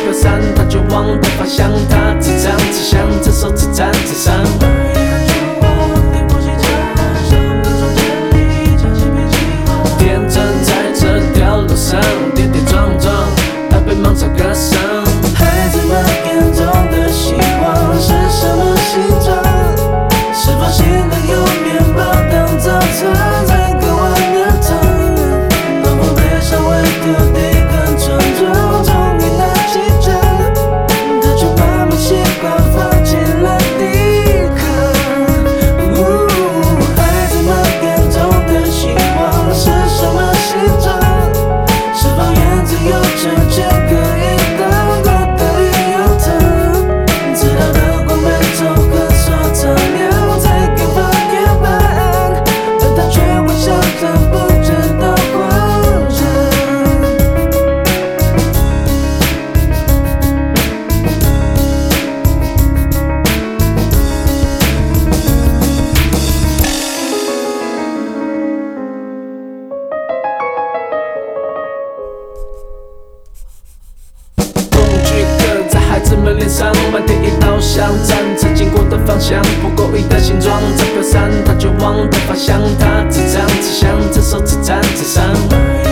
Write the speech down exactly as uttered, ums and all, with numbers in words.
飘散，它绝望的方向，它自唱自响，这首自赞自伤。天真在这条路上跌跌撞撞，它被芒草割伤。 孩子们眼中的希望是什么形状？是否心里有面包当早餐，才渴望的糖？能否背上为土地更沉重，终于拿起针，他却把梦习惯放进了地壳。孩子们眼中的希望是什么形状？是否院子有成全可以当狗的里有糖？直到灯光被仇恨所照亮，才给发现答案，而他却微笑着不知道慌张。 恐惧刻在孩子们脸上，满天一道香，站着经过的方向，不过一的形状，在飘散，它绝望的方向，它自唱自响，这首自赞自伤。